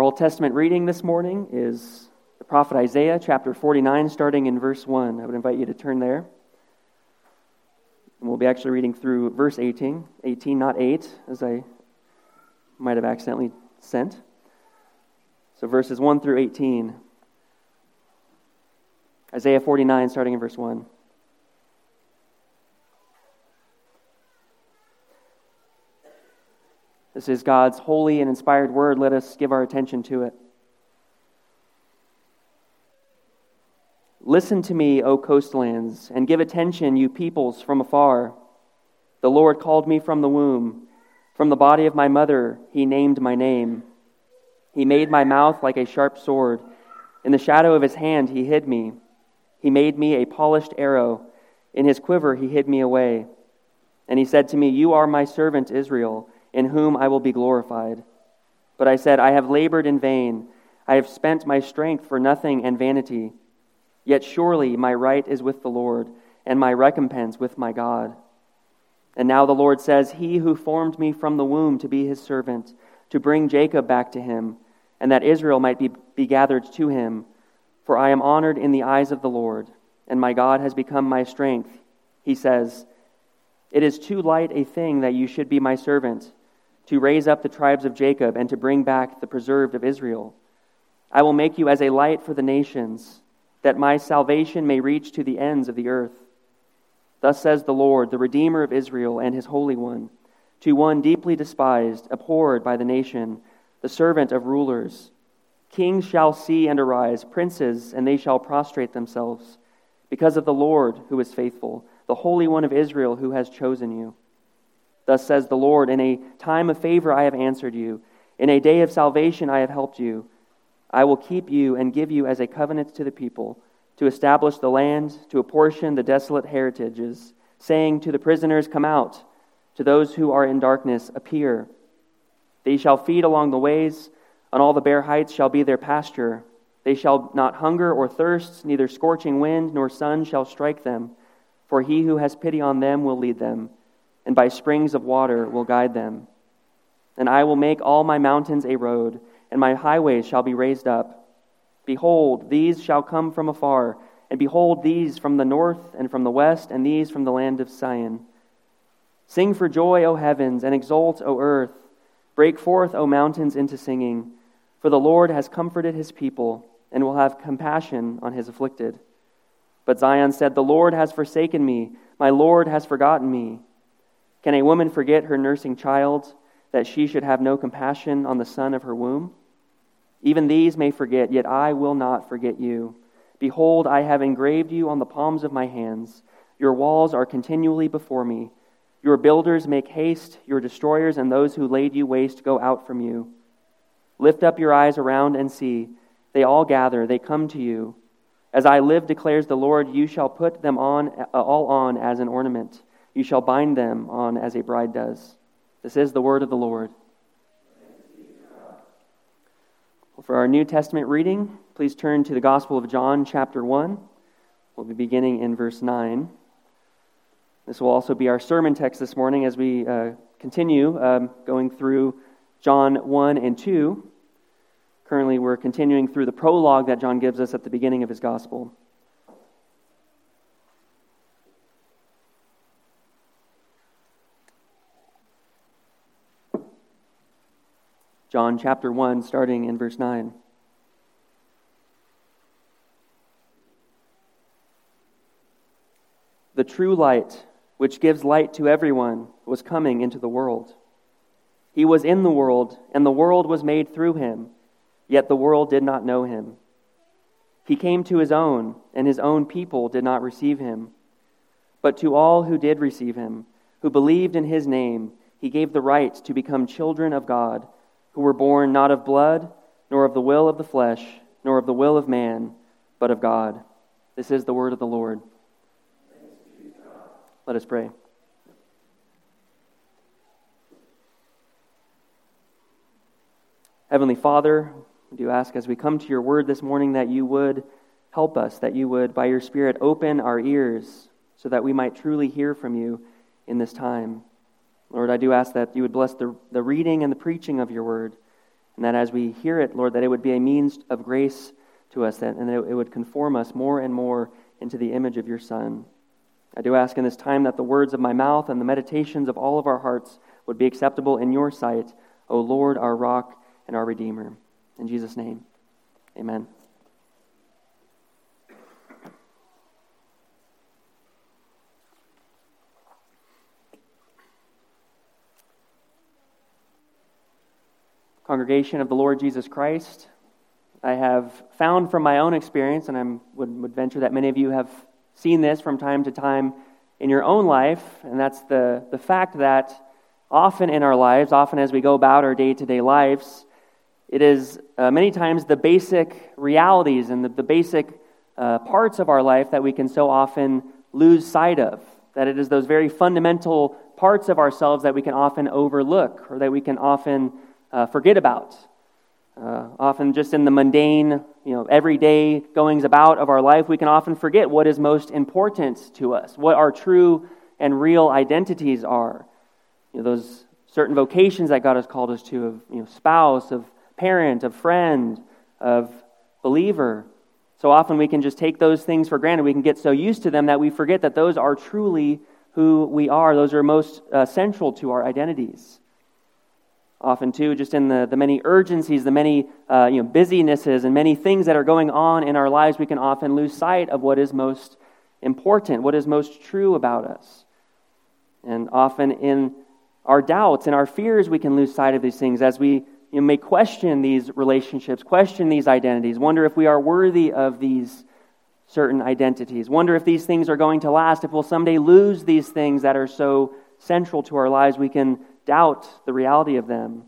Our Old Testament reading this morning is the prophet Isaiah, chapter 49, starting in verse 1. I would invite you to turn there. And we'll be actually reading through verse 18, not 8, as I might have accidentally sent. So verses 1 through 18. Isaiah 49, starting in verse 1. This is God's holy and inspired word. Let us give our attention to it. Listen to me, O coastlands, and give attention, you peoples from afar. The Lord called me from the womb. From the body of my mother, he named my name. He made my mouth like a sharp sword. In the shadow of his hand, he hid me. He made me a polished arrow. In his quiver, he hid me away. And he said to me, You are my servant Israel, in whom I will be glorified. But I said, I have labored in vain. I have spent my strength for nothing and vanity. Yet surely my right is with the Lord, and my recompense with my God. And now the Lord says, He who formed me from the womb to be his servant, to bring Jacob back to him, and that Israel might be gathered to him. For I am honored in the eyes of the Lord, and my God has become my strength. He says, It is too light a thing that you should be my servant, to raise up the tribes of Jacob and to bring back the preserved of Israel. I will make you as a light for the nations, that my salvation may reach to the ends of the earth. Thus says the Lord, the Redeemer of Israel and his Holy One, to one deeply despised, abhorred by the nation, the servant of rulers. Kings shall see and arise, princes, and they shall prostrate themselves, because of the Lord who is faithful, the Holy One of Israel who has chosen you. Thus says the Lord, in a time of favor I have answered you. In a day of salvation I have helped you. I will keep you and give you as a covenant to the people, to establish the land, to apportion the desolate heritages, saying to the prisoners, Come out, to those who are in darkness, appear. They shall feed along the ways, on all the bare heights shall be their pasture. They shall not hunger or thirst, neither scorching wind nor sun shall strike them. For he who has pity on them will lead them, and by springs of water will guide them. And I will make all my mountains a road, and my highways shall be raised up. Behold, these shall come from afar, and behold, these from the north and from the west, and these from the land of Sion. Sing for joy, O heavens, and exult, O earth. Break forth, O mountains, into singing. For the Lord has comforted his people, and will have compassion on his afflicted. But Zion said, The Lord has forsaken me, my Lord has forgotten me. Can a woman forget her nursing child, that she should have no compassion on the son of her womb? Even these may forget, yet I will not forget you. Behold, I have engraved you on the palms of my hands. Your walls are continually before me. Your builders make haste, your destroyers and those who laid you waste go out from you. Lift up your eyes around and see. They all gather, they come to you. As I live, declares the Lord, you shall put them all on as an ornament. You shall bind them on as a bride does. This is the word of the Lord. For our New Testament reading, please turn to the Gospel of John, chapter 1. We'll be beginning in verse 9. This will also be our sermon text this morning as we continue going through John 1 and 2. Currently, we're continuing through the prologue that John gives us at the beginning of his Gospel. John chapter 1, starting in verse 9. The true light, which gives light to everyone, was coming into the world. He was in the world, and the world was made through him, yet the world did not know him. He came to his own, and his own people did not receive him. But to all who did receive him, who believed in his name, he gave the right to become children of God, who were born not of blood, nor of the will of the flesh, nor of the will of man, but of God. This is the word of the Lord. Let us pray. Heavenly Father, we do ask as we come to your word this morning that you would help us, that you would, by your Spirit, open our ears so that we might truly hear from you in this time. Lord, I do ask that you would bless the reading and the preaching of your word, And that as we hear it, Lord, that it would be a means of grace to us, and it would conform us more and more into the image of your Son. I do ask in this time that the words of my mouth and the meditations of all of our hearts would be acceptable in your sight, O Lord, our rock and our Redeemer. In Jesus' name, amen. Congregation of the Lord Jesus Christ, I have found from my own experience, and I would venture that many of you have seen this from time to time in your own life, and that's the fact that often in our lives, often as we go about our day-to-day lives, it is many times the basic realities and the basic parts of our life that we can so often lose sight of, that it is those very fundamental parts of ourselves that we can often overlook or that we can often forget about. Often just in the mundane, everyday goings about of our life, we can often forget what is most important to us, what our true and real identities are. Those certain vocations that God has called us to, of spouse, of parent, of friend, of believer. So often we can just take those things for granted. We can get so used to them that we forget that those are truly who we are. Those are most central to our identities. Often, too, just in the many urgencies, the many busynesses and many things that are going on in our lives, we can often lose sight of what is most important, what is most true about us. And often in our doubts and our fears, we can lose sight of these things as we may question these relationships, question these identities, wonder if we are worthy of these certain identities, wonder if these things are going to last, if we'll someday lose these things that are so central to our lives. We can doubt the reality of them.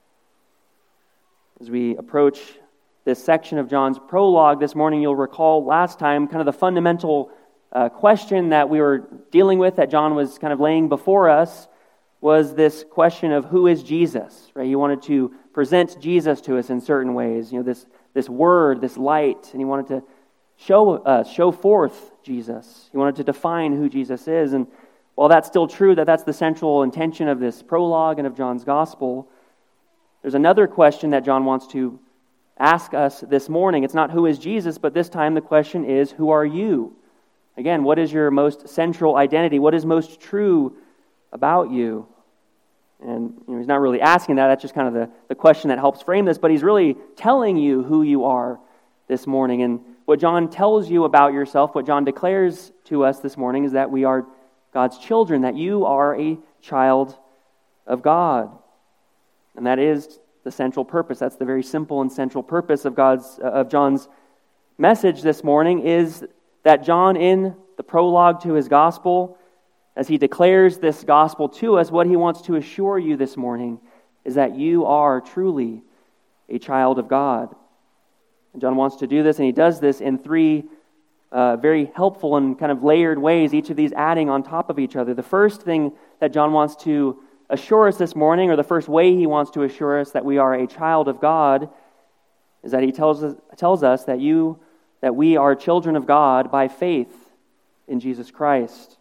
As we approach this section of John's prologue this morning, you'll recall last time kind of the fundamental question that we were dealing with, that John was kind of laying before us, was this question of who is Jesus, right? He wanted to present Jesus to us in certain ways, this word, this light, and he wanted to show forth Jesus. He wanted to define who Jesus is. And while that's still true, that's the central intention of this prologue and of John's gospel, there's another question that John wants to ask us this morning. It's not who is Jesus, but this time the question is, who are you? Again, what is your most central identity? What is most true about you? And he's not really asking that. That's just kind of the question that helps frame this, but he's really telling you who you are this morning. And what John tells you about yourself, what John declares to us this morning, is that we are God's children, that you are a child of God. And that is the central purpose. That's the very simple and central purpose of John's message this morning, is that John, in the prologue to his gospel, as he declares this gospel to us, what he wants to assure you this morning is that you are truly a child of God. And John wants to do this, and he does this in three very helpful and kind of layered ways, each of these adding on top of each other. The first thing that John wants to assure us this morning, or the first way he wants to assure us that we are a child of God, is that he tells us that we are children of God by faith in Jesus Christ.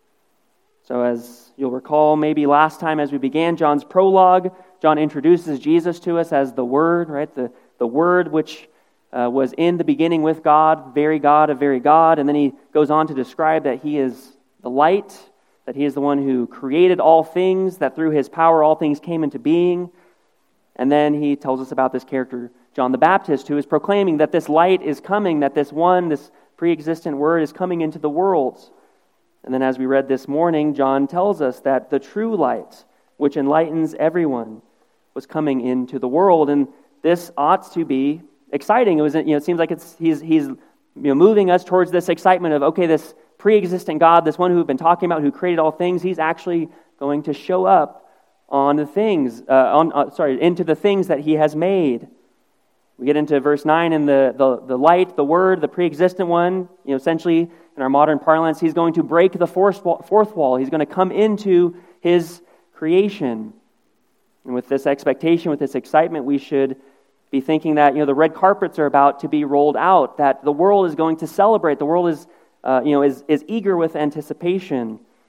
So as you'll recall, maybe last time as we began John's prologue, John introduces Jesus to us as the Word, right? The Word which was in the beginning with God of very God, and then he goes on to describe that he is the light, that he is the one who created all things, that through his power all things came into being. And then he tells us about this character, John the Baptist, who is proclaiming that this light is coming, that this pre-existent Word is coming into the world. And then as we read this morning, John tells us that the true light, which enlightens everyone, was coming into the world. And this ought to be exciting. It seems like he's moving us towards this excitement of, okay, this pre-existent God, this one who we've been talking about, who created all things, he's actually going to show up on the things, into the things that he has made. We get into verse 9, and the light, the Word, the pre-existent one, essentially in our modern parlance, he's going to break the fourth wall. He's going to come into his creation. And with this expectation, with this excitement, we should be thinking that the red carpets are about to be rolled out, that the world is going to celebrate. The world is eager with anticipation.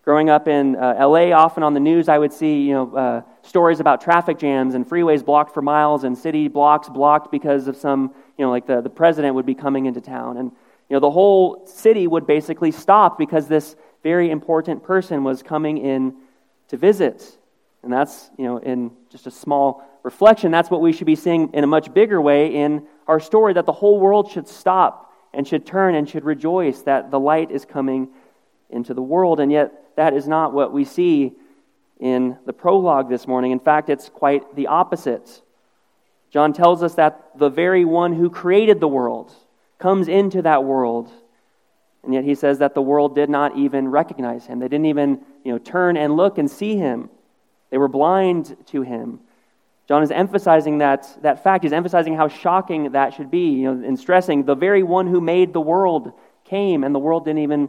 Growing up in LA, often on the news, I would see stories about traffic jams and freeways blocked for miles and city blocks blocked because of some, like the president would be coming into town. And, the whole city would basically stop because this very important person was coming in to visit. And that's, in just a small reflection, that's what we should be seeing in a much bigger way in our story, that the whole world should stop and should turn and should rejoice that the light is coming into the world. And yet, that is not what we see in the prologue this morning. In fact, it's quite the opposite. John tells us that the very one who created the world comes into that world, and yet he says that the world did not even recognize him. They didn't even, turn and look and see him. They were blind to him. John is emphasizing that fact. He's emphasizing how shocking that should be, and stressing the very one who made the world came, and the world didn't even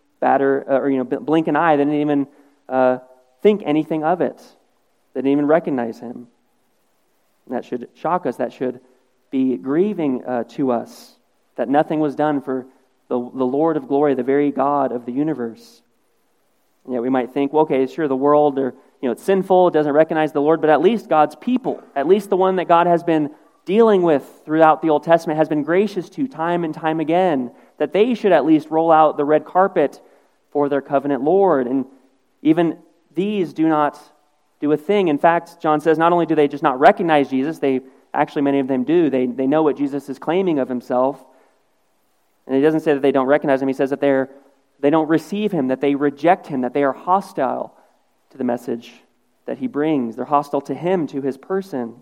blink an eye. They didn't even think anything of it. They didn't even recognize him. And that should shock us. That should be grieving to us, that nothing was done for the Lord of glory, the very God of the universe. And yet we might think, well, okay, sure, the world, it's sinful, it doesn't recognize the Lord, but at least God's people, at least the one that God has been dealing with throughout the Old Testament, has been gracious to time and time again, that they should at least roll out the red carpet for their covenant Lord. And even these do not do a thing. In fact, John says not only do they just not recognize Jesus, many of them do. They know what Jesus is claiming of himself. And he doesn't say that they don't recognize him. He says that they don't receive him, that they reject him, that they are hostile to the message that he brings. They're hostile to him, to his person.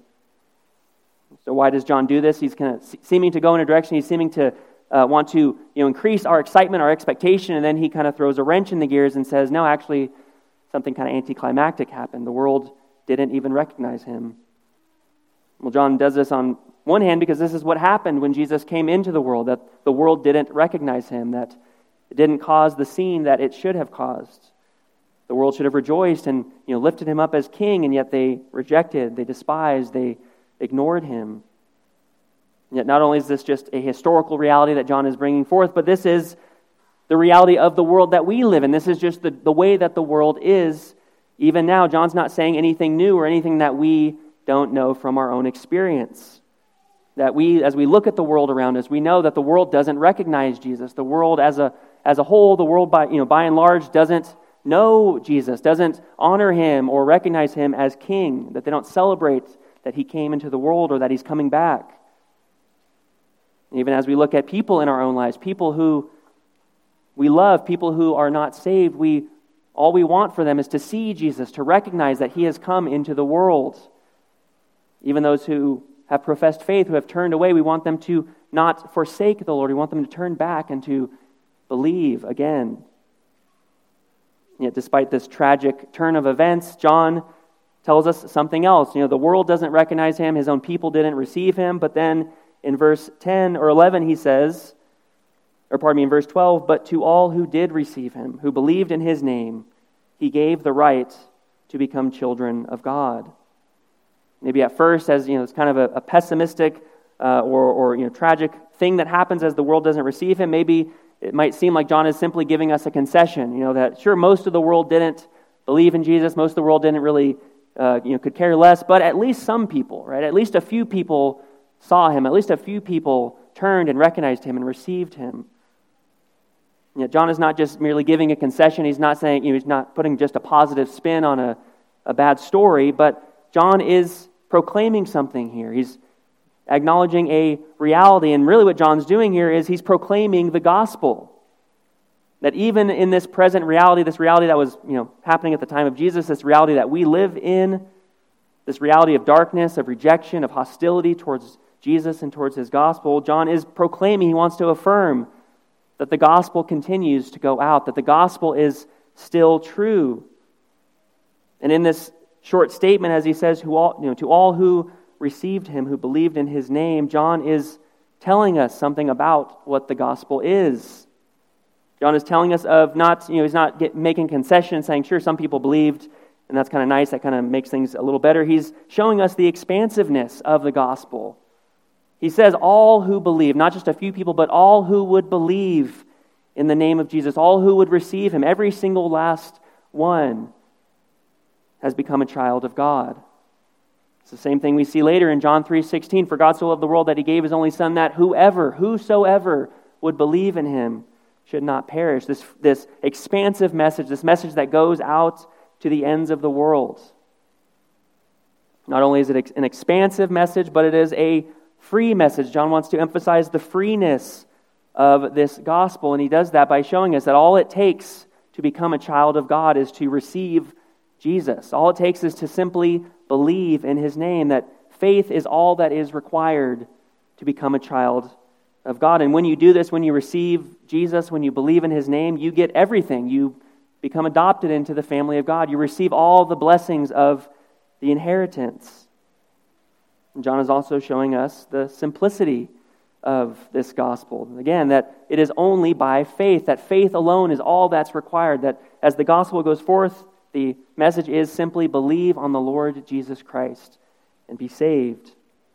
So why does John do this? He's kind of seeming to go in a direction. He's seeming to want to increase our excitement, our expectation, and then he kind of throws a wrench in the gears and says, no, actually, something kind of anticlimactic happened. The world didn't even recognize him. Well, John does this on one hand because this is what happened when Jesus came into the world, that the world didn't recognize him, that it didn't cause the scene that it should have caused. The world should have rejoiced and lifted him up as king, and yet they rejected, they despised, they ignored him. And yet not only is this just a historical reality that John is bringing forth, but this is the reality of the world that we live in. This is just the way that the world is even now. John's not saying anything new or anything that we don't know from our own experience. That as we look at the world around us, we know that the world doesn't recognize Jesus. The world as a whole, the world by and large doesn't know Jesus, doesn't honor him or recognize him as king, that they don't celebrate that he came into the world or that he's coming back. Even as we look at people in our own lives, people who we love, people who are not saved, all we want for them is to see Jesus, to recognize that he has come into the world. Even those who have professed faith, who have turned away, we want them to not forsake the Lord. We want them to turn back and to believe again. Yet despite this tragic turn of events, John tells us something else. The world doesn't recognize him, his own people didn't receive him, but then in verse 10 or 11 he says, in verse 12, but to all who did receive him, who believed in his name, he gave the right to become children of God. Maybe at first, as it's kind of a pessimistic or tragic thing that happens as the world doesn't receive him. Maybe it might seem like John is simply giving us a concession. That sure, most of the world didn't believe in Jesus. Most of the world didn't really, could care less. But at least some people, right? At least a few people saw him. At least a few people turned and recognized him and received him. Yet John is not just merely giving a concession. He's not saying he's not putting just a positive spin on a bad story. But John is proclaiming something here. He's acknowledging a reality, and really what John's doing here is he's proclaiming the gospel. That even in this present reality, this reality that was happening at the time of Jesus, this reality that we live in, this reality of darkness, of rejection, of hostility towards Jesus and towards his gospel, John is proclaiming, he wants to affirm that the gospel continues to go out, that the gospel is still true. And in this short statement, as he says, to all who received him, who believed in his name, John is telling us something about what the gospel is. John is telling us of he's not making concessions, saying, sure, some people believed, and that's kind of nice, that kind of makes things a little better. He's showing us the expansiveness of the gospel. He says all who believe, not just a few people, but all who would believe in the name of Jesus, all who would receive him, every single last one has become a child of God. It's the same thing we see later in John 3:16. For God so loved the world that he gave his only Son, that whosoever would believe in him should not perish. This expansive message, this message that goes out to the ends of the world. Not only is it an expansive message, but it is a free message. John wants to emphasize the freeness of this gospel, and he does that by showing us that all it takes to become a child of God is to receive Jesus. All it takes is to simply believe in his name, that faith is all that is required to become a child of God. And when you do this, when you receive Jesus, when you believe in his name, you get everything. You become adopted into the family of God. You receive all the blessings of the inheritance. And John is also showing us the simplicity of this gospel. Again, that it is only by faith, that faith alone is all that's required, that as the gospel goes forth, the message is simply believe on the Lord Jesus Christ and be saved.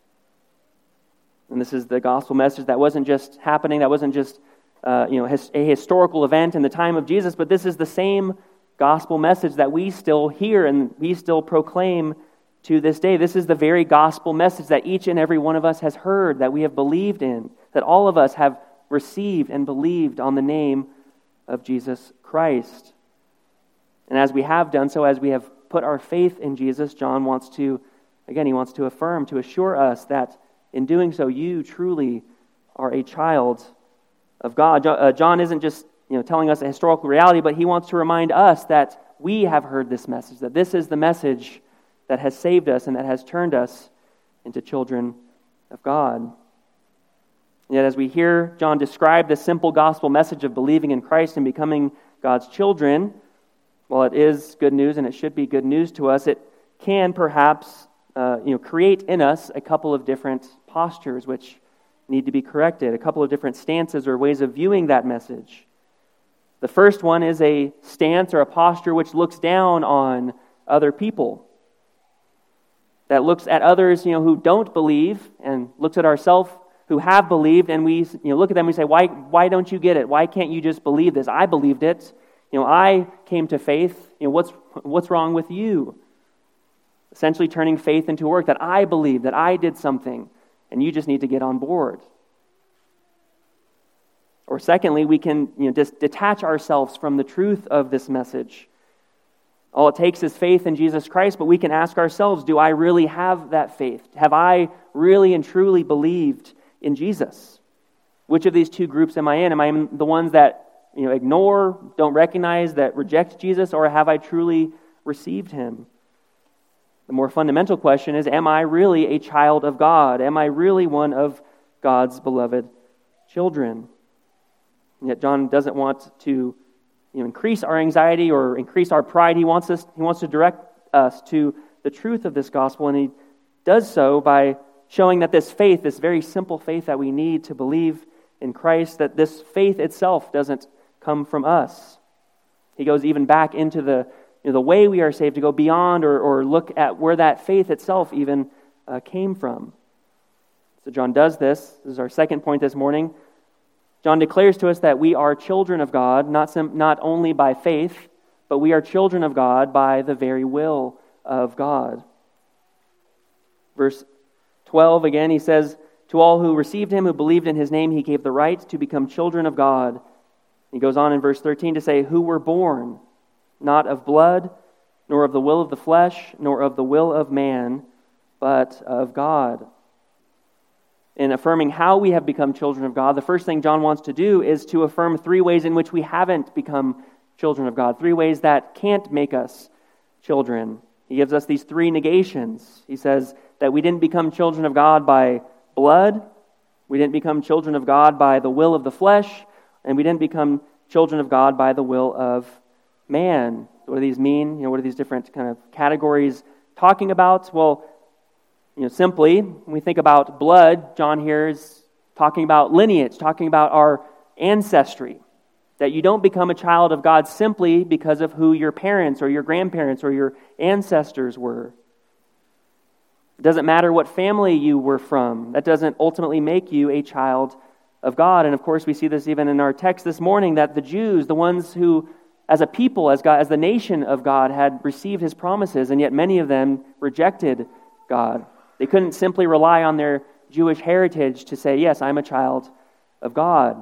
And this is the gospel message that wasn't just happening, that wasn't just a historical event in the time of Jesus, but this is the same gospel message that we still hear and we still proclaim to this day. This is the very gospel message that each and every one of us has heard, that we have believed in, that all of us have received and believed on the name of Jesus Christ. And as we have done so, as we have put our faith in Jesus, John wants to affirm, to assure us that in doing so, you truly are a child of God. John isn't just telling us a historical reality, but he wants to remind us that we have heard this message, that this is the message that has saved us and that has turned us into children of God. And yet as we hear John describe this simple gospel message of believing in Christ and becoming God's children, while it is good news and it should be good news to us, it can perhaps create in us a couple of different postures which need to be corrected, a couple of different stances or ways of viewing that message. The first one is a stance or a posture which looks down on other people, that looks at others who don't believe and looks at ourselves who have believed, and we look at them and we say, why don't you get it? Why can't you just believe this? I believed it. I came to faith. What's wrong with you? Essentially turning faith into work, that I believe, that I did something, and you just need to get on board. Or secondly, we can just detach ourselves from the truth of this message. All it takes is faith in Jesus Christ, but we can ask ourselves, do I really have that faith? Have I really and truly believed in Jesus? Which of these two groups am I in? Am I in the ones that ignore, don't recognize, that reject Jesus, or have I truly received him? The more fundamental question is, am I really a child of God? Am I really one of God's beloved children? And yet John doesn't want to increase our anxiety or increase our pride. He wants to direct us to the truth of this gospel, and he does so by showing that this faith, this very simple faith that we need to believe in Christ, that this faith itself doesn't come from us. He goes even back into the way we are saved, to go beyond or look at where that faith itself even came from. So John does this. This is our second point this morning. John declares to us that we are children of God, not only by faith, but we are children of God by the very will of God. Verse 12, again, he says, to all who received him, who believed in his name, he gave the right to become children of God. He goes on in verse 13 to say, who were born, not of blood, nor of the will of the flesh, nor of the will of man, but of God. In affirming how we have become children of God, the first thing John wants to do is to affirm three ways in which we haven't become children of God, three ways that can't make us children. He gives us these three negations. He says that we didn't become children of God by blood, we didn't become children of God by the will of the flesh, and we didn't become children of God by the will of man. What do these mean? What are these different kind of categories talking about? Well, simply, when we think about blood, John here is talking about lineage, talking about our ancestry. That you don't become a child of God simply because of who your parents or your grandparents or your ancestors were. It doesn't matter what family you were from. That doesn't ultimately make you a child of God. And of course, we see this even in our text this morning, that the Jews, the ones who as a people, as God, as the nation of God, had received his promises, and yet many of them rejected God. They couldn't simply rely on their Jewish heritage to say, yes, I'm a child of God.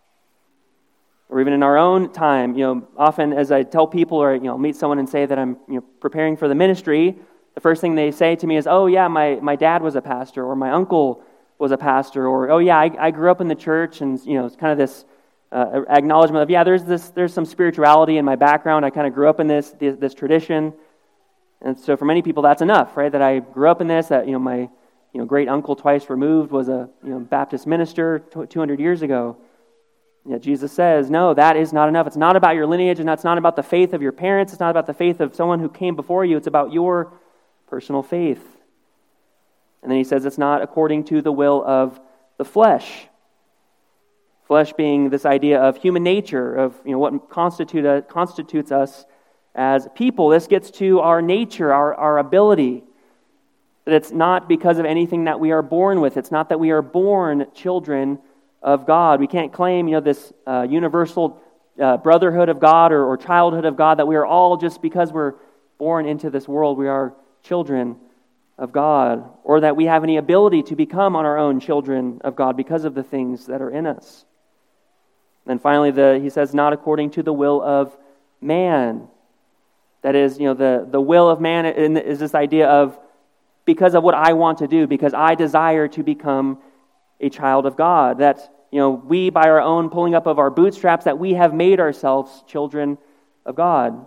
Or even in our own time, often as I tell people or, meet someone and say that I'm, preparing for the ministry, the first thing they say to me is, oh yeah, my dad was a pastor, or my uncle was a pastor, or, oh yeah, I grew up in the church, and, it's kind of this acknowledgement of, yeah, there's some spirituality in my background. I kind of grew up in this tradition. And so for many people, that's enough, right? That I grew up in this, that, my, great uncle twice removed was a, Baptist minister 200 years ago. Yet Jesus says, no, that is not enough. It's not about your lineage, and that's not about the faith of your parents. It's not about the faith of someone who came before you. It's about your personal faith. And then he says it's not according to the will of the flesh. Flesh being this idea of human nature, of what constitutes us as people. This gets to our nature, our ability. That it's not because of anything that we are born with. It's not that we are born children of God. We can't claim, this universal brotherhood of God or childhood of God, that we are all, just because we're born into this world, we are children of God, or that we have any ability to become on our own children of God because of the things that are in us. And finally, he says, not according to the will of man. That is, the will of man is this idea of because of what I want to do, because I desire to become a child of God. That, we, by our own pulling up of our bootstraps, that we have made ourselves children of God.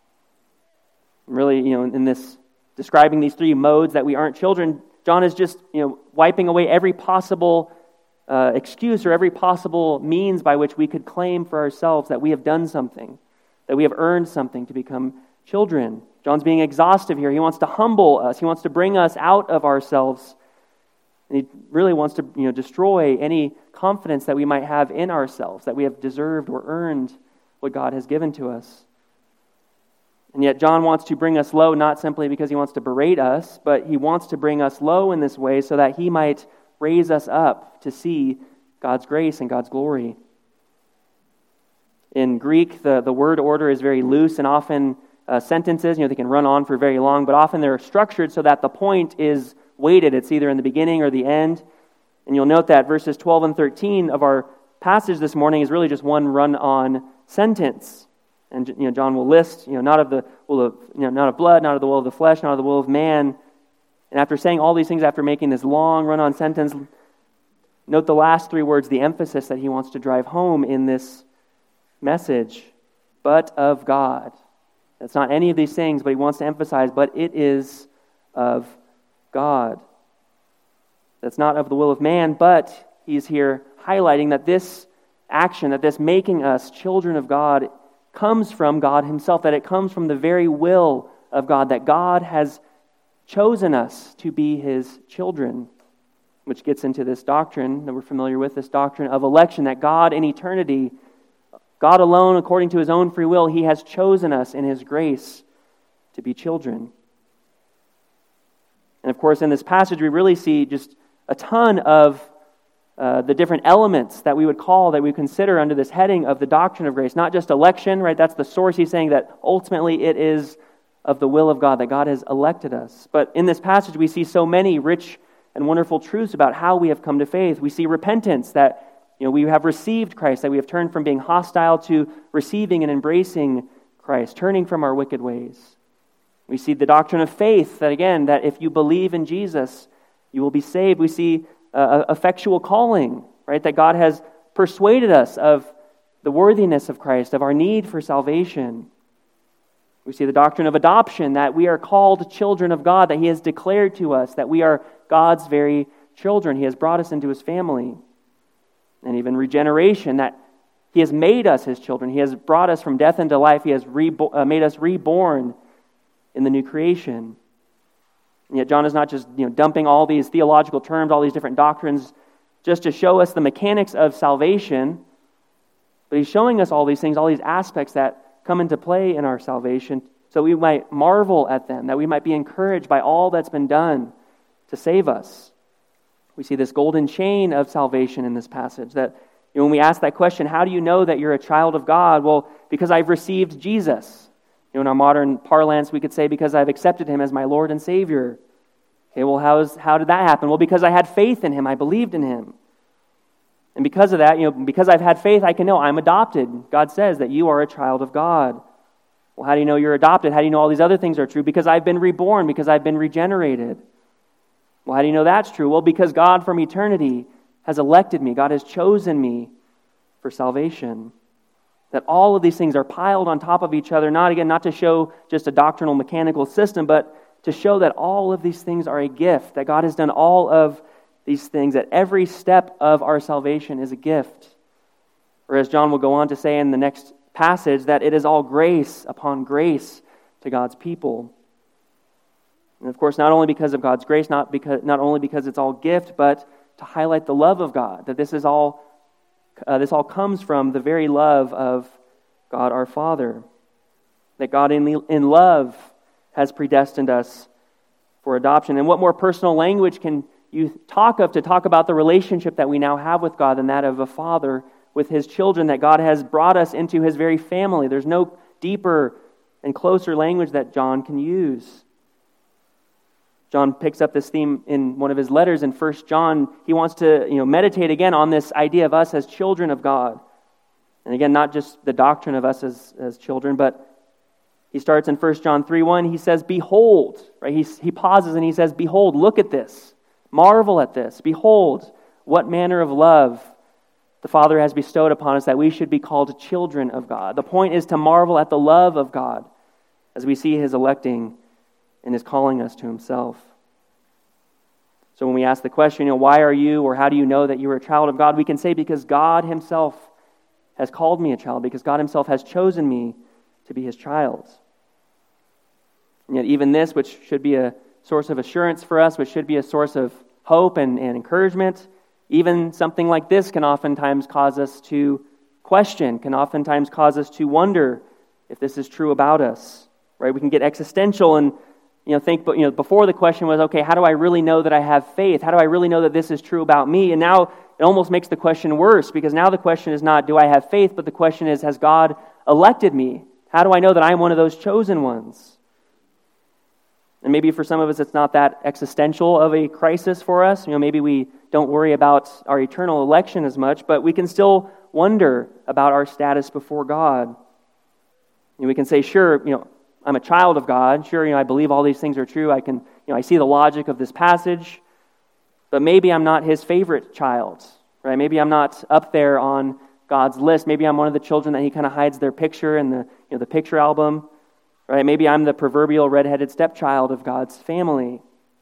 Really, in this describing these three modes that we aren't children, John is just, wiping away every possible excuse or every possible means by which we could claim for ourselves that we have done something, that we have earned something to become children. John's being exhaustive here. He wants to humble us. He wants to bring us out of ourselves. And he really wants to, destroy any confidence that we might have in ourselves, that we have deserved or earned what God has given to us. And yet John wants to bring us low, not simply because he wants to berate us, but he wants to bring us low in this way so that he might raise us up to see God's grace and God's glory. In Greek, the word order is very loose, and often sentences, they can run on for very long, but often they're structured so that the point is weighted. It's either in the beginning or the end. And you'll note that verses 12 and 13 of our passage this morning is really just one run-on sentence. And John will list, not of the will of, not of blood, not of the will of the flesh, not of the will of man. And after saying all these things, after making this long run-on sentence, note the last three words, the emphasis that he wants to drive home in this message. But of God. It's not any of these things, but he wants to emphasize, but it is of God. That's not of the will of man, but he's here highlighting that this action, that this making us children of God, comes from God himself, that it comes from the very will of God, that God has chosen us to be his children, which gets into this doctrine that we're familiar with, this doctrine of election, that God in eternity, God alone, according to his own free will, he has chosen us in his grace to be children. And of course, in this passage, we really see just a ton of the different elements that we would consider under this heading of the doctrine of grace. Not just election, right? That's the source. He's saying that ultimately it is of the will of God, that God has elected us. But in this passage, we see so many rich and wonderful truths about how we have come to faith. We see repentance, that we have received Christ, that we have turned from being hostile to receiving and embracing Christ, turning from our wicked ways. We see the doctrine of faith, that again, that if you believe in Jesus, you will be saved. We see effectual calling, right? That God has persuaded us of the worthiness of Christ, of our need for salvation. We see the doctrine of adoption, that we are called children of God, that he has declared to us that we are God's very children. He has brought us into his family. And even regeneration, that he has made us his children. He has brought us from death into life. He has made us reborn in the new creation. And yet John is not just dumping all these theological terms, all these different doctrines, just to show us the mechanics of salvation, but he's showing us all these things, all these aspects that come into play in our salvation, so we might marvel at them, that we might be encouraged by all that's been done to save us. We see this golden chain of salvation in this passage, that When we ask that question, how do you know that you're a child of God? Well, because I've received Jesus. In our modern parlance, we could say, because I've accepted him as my Lord and Savior. Okay, well, how did that happen? Well, because I had faith in him. I believed in him. And because of that, because I've had faith, I can know I'm adopted. God says that you are a child of God. Well, how do you know you're adopted? How do you know all these other things are true? Because I've been reborn, because I've been regenerated. Well, how do you know that's true? Well, because God from eternity has elected me. God has chosen me for salvation. That all of these things are piled on top of each other, not to show just a doctrinal mechanical system, but to show that all of these things are a gift, that God has done all of these things, that every step of our salvation is a gift. Or as John will go on to say in the next passage, that it is all grace upon grace to God's people. And of course, not only because of God's grace, not only because it's all gift, but to highlight the love of God, that this all comes from the very love of God our Father. That God in love has predestined us for adoption. And what more personal language can you talk of to talk about the relationship that we now have with God than that of a father with his children, that God has brought us into his very family? There's no deeper and closer language that John can use. John picks up this theme in one of his letters in 1 John. He wants to meditate again on this idea of us as children of God. And again, not just the doctrine of us as children, but he starts in 1 John 3:1. He says, behold, right? He pauses and he says, behold, look at this. Marvel at this. Behold, what manner of love the Father has bestowed upon us that we should be called children of God. The point is to marvel at the love of God as we see his electing and his calling us to himself. So when we ask the question, why are you, or how do you know that you are a child of God? We can say, because God himself has called me a child, because God himself has chosen me to be his child. And yet even this, which should be a source of assurance for us, which should be a source of hope and encouragement, even something like this can oftentimes cause us to question, can oftentimes cause us to wonder if this is true about us. Right? We can get existential and think, before the question was, okay, how do I really know that I have faith? How do I really know that this is true about me? And now it almost makes the question worse, because now the question is not, do I have faith? But the question is, has God elected me? How do I know that I'm one of those chosen ones? And maybe for some of us, it's not that existential of a crisis for us. Maybe we don't worry about our eternal election as much, but we can still wonder about our status before God. We can say, sure, I'm a child of God. Sure, I believe all these things are true. I see the logic of this passage, but maybe I'm not his favorite child, right? Maybe I'm not up there on God's list. Maybe I'm one of the children that he kind of hides their picture in the picture album, right? Maybe I'm the proverbial redheaded stepchild of God's family.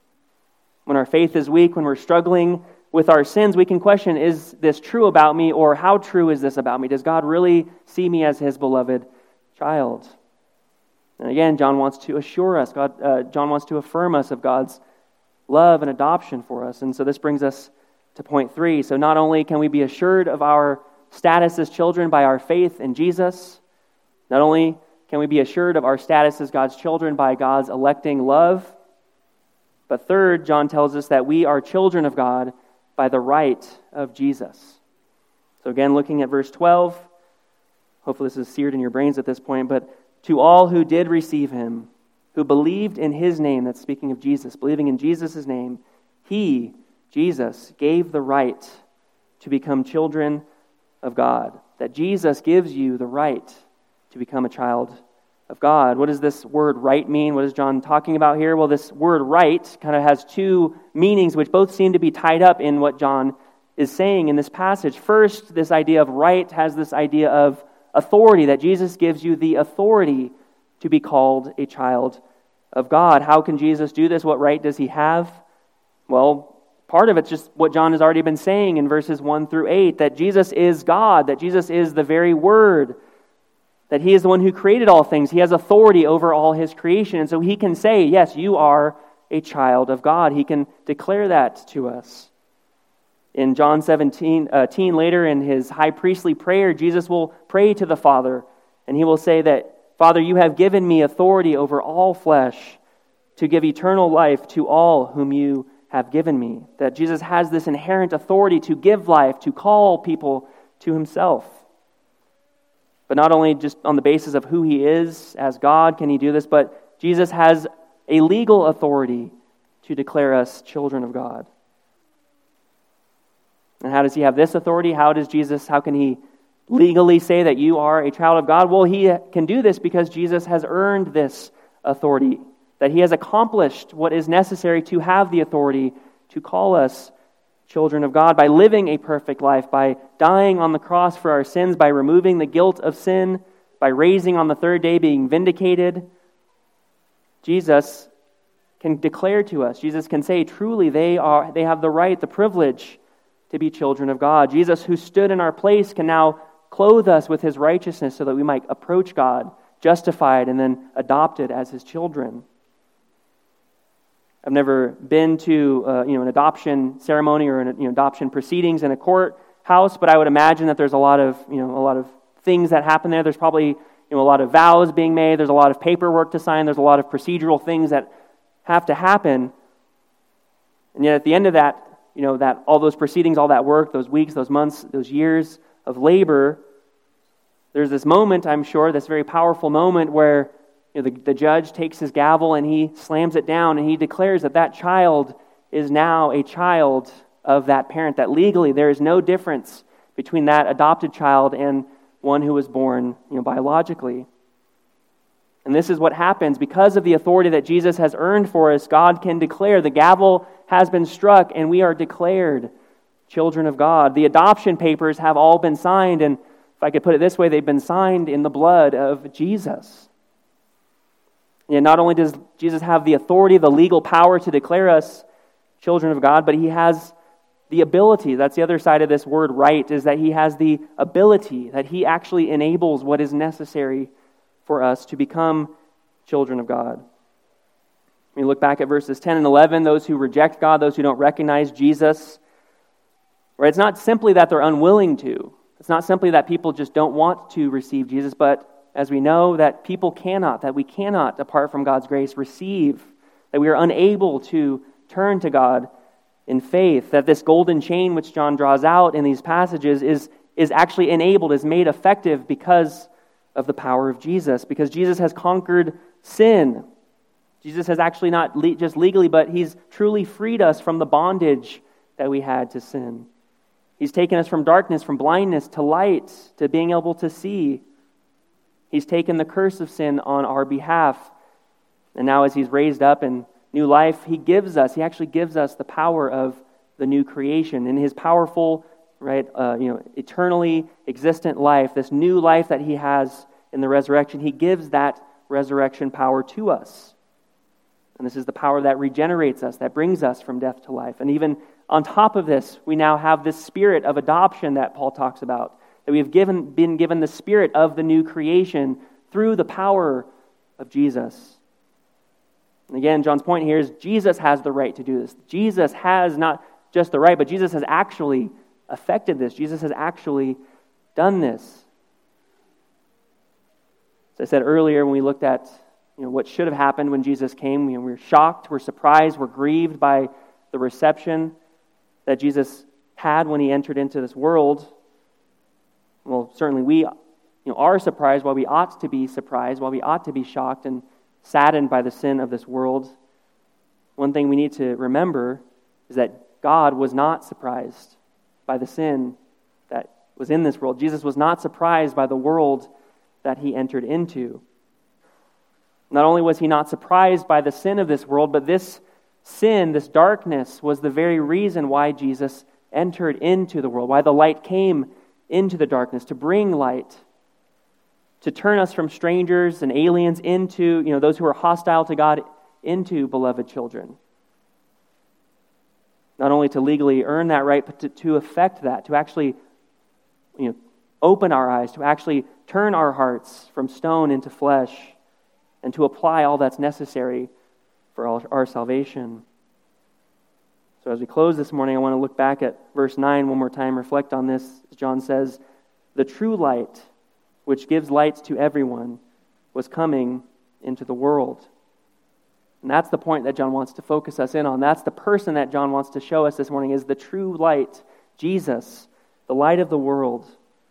When our faith is weak, when we're struggling with our sins, we can question, is this true about me, or how true is this about me? Does God really see me as his beloved child? And again, John wants to assure us, John wants to affirm us of God's love and adoption for us. And so this brings us to point 3. So not only can we be assured of our status as children by our faith in Jesus, not only can we be assured of our status as God's children by God's electing love, but third, John tells us that we are children of God by the right of Jesus. So again, looking at verse 12, hopefully this is seared in your brains at this point, but to all who did receive him, who believed in his name, that's speaking of Jesus, believing in Jesus' name, he, Jesus, gave the right to become children of God. That Jesus gives you the right to become a child of God. What does this word right mean? What is John talking about here? Well, this word right kind of has two meanings, which both seem to be tied up in what John is saying in this passage. First, this idea of right has this idea of authority, that Jesus gives you the authority to be called a child of God. How can Jesus do this? What right does he have? Well, part of it's just what John has already been saying in verses 1 through 8, that Jesus is God, that Jesus is the very Word, that he is the one who created all things. He has authority over all his creation, and so he can say, yes, you are a child of God. He can declare that to us. In John 17, later in his high priestly prayer, Jesus will pray to the Father, and he will say that, Father, you have given me authority over all flesh to give eternal life to all whom you have given me. That Jesus has this inherent authority to give life, to call people to himself. But not only just on the basis of who he is as God can he do this, but Jesus has a legal authority to declare us children of God. And how does he have this authority? How can he legally say that you are a child of God? Well, he can do this because Jesus has earned this authority, that he has accomplished what is necessary to have the authority to call us children of God by living a perfect life, by dying on the cross for our sins, by removing the guilt of sin, by raising on the third day, being vindicated. Jesus can declare to us, Jesus can say, truly they have the right, the privilege to be children of God. Jesus, who stood in our place, can now clothe us with his righteousness so that we might approach God, justified and then adopted as his children. I've never been to an adoption ceremony or an adoption proceedings in a courthouse, but I would imagine that there's a lot of things that happen there. There's probably a lot of vows being made. There's a lot of paperwork to sign. There's a lot of procedural things that have to happen. And yet at the end of that, that all those proceedings, all that work, those weeks, those months, those years of labor, there's this moment, I'm sure, this very powerful moment where the judge takes his gavel and he slams it down and he declares that child is now a child of that parent, that legally there is no difference between that adopted child and one who was born biologically. And this is what happens because of the authority that Jesus has earned for us. God can declare the gavel has been struck and we are declared children of God. The adoption papers have all been signed, and if I could put it this way, they've been signed in the blood of Jesus. And not only does Jesus have the authority, the legal power to declare us children of God, but he has the ability. That's the other side of this word right, is that he has the ability, that he actually enables what is necessary for us to become children of God. When you look back at verses 10 and 11, those who reject God, those who don't recognize Jesus, right? It's not simply that they're unwilling to. It's not simply that people just don't want to receive Jesus, but as we know, that we cannot, apart from God's grace, receive, that we are unable to turn to God in faith, that this golden chain which John draws out in these passages is actually enabled, is made effective because of the power of Jesus, because Jesus has conquered sin. Jesus has actually not just legally, but he's truly freed us from the bondage that we had to sin. He's taken us from darkness, from blindness, to light, to being able to see. He's taken the curse of sin on our behalf. And now as he's raised up in new life, he actually gives us the power of the new creation. In his powerful, eternally existent life, this new life that he has in the resurrection, he gives that resurrection power to us. And this is the power that regenerates us, that brings us from death to life. And even on top of this, we now have this spirit of adoption that Paul talks about, that we have been given the spirit of the new creation through the power of Jesus. And again, John's point here is Jesus has the right to do this. Jesus has not just the right, but Jesus has actually effected this. Jesus has actually done this. As I said earlier, when we looked at what should have happened when Jesus came, we were shocked, we're surprised, we're grieved by the reception that Jesus had when he entered into this world. Well, certainly we are surprised, while we ought to be surprised, while we ought to be shocked and saddened by the sin of this world. One thing we need to remember is that God was not surprised by the sin that was in this world. Jesus was not surprised by the world that he entered into. Not only was he not surprised by the sin of this world, but this sin, this darkness, was the very reason why Jesus entered into the world, why the light came into the darkness, to bring light, to turn us from strangers and aliens into, those who are hostile to God, into beloved children. Not only to legally earn that right, but to effect that, to actually open our eyes, to actually turn our hearts from stone into flesh, and to apply all that's necessary for our salvation. So as we close this morning, I want to look back at verse 9 one more time, reflect on this. As John says, the true light, which gives light to everyone, was coming into the world. And that's the point that John wants to focus us in on. That's the person that John wants to show us this morning, is the true light, Jesus, the light of the world.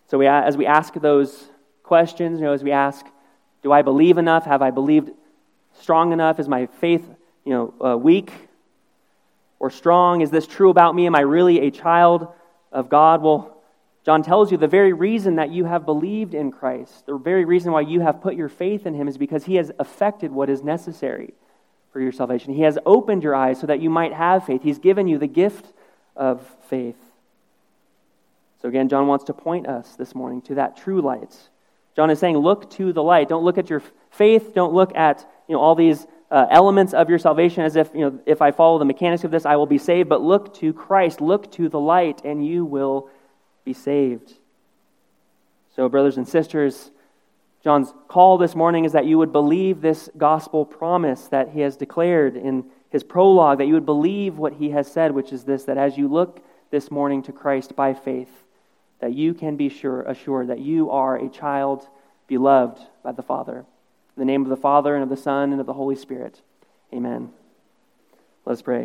So as we ask those questions, as we ask, do I believe enough? Have I believed strong enough? Is my faith, weak or strong? Is this true about me? Am I really a child of God? Well, John tells you the very reason that you have believed in Christ, the very reason why you have put your faith in him is because he has effected what is necessary for your salvation. He has opened your eyes so that you might have faith. He's given you the gift of faith. So again, John wants to point us this morning to that true light. John is saying, look to the light. Don't look at your faith. Don't look at all these elements of your salvation as if I follow the mechanics of this, I will be saved. But look to Christ. Look to the light, and you will be saved. So, brothers and sisters, John's call this morning is that you would believe this gospel promise that he has declared in his prologue, that you would believe what he has said, which is this, that as you look this morning to Christ by faith, that you can be assured that you are a child beloved by the Father. In the name of the Father, and of the Son, and of the Holy Spirit. Amen. Let's pray.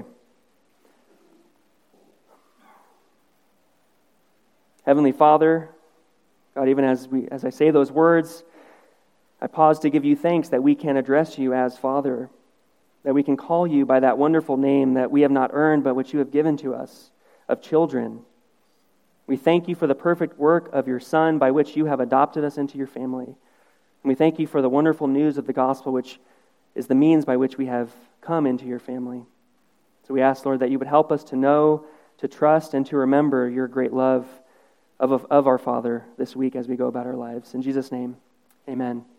Heavenly Father, God, even as I say those words, I pause to give you thanks that we can address you as Father, that we can call you by that wonderful name that we have not earned, but which you have given to us, of children. We thank you for the perfect work of your Son by which you have adopted us into your family. And we thank you for the wonderful news of the gospel, which is the means by which we have come into your family. So we ask, Lord, that you would help us to know, to trust, and to remember your great love of our Father this week as we go about our lives. In Jesus' name, amen.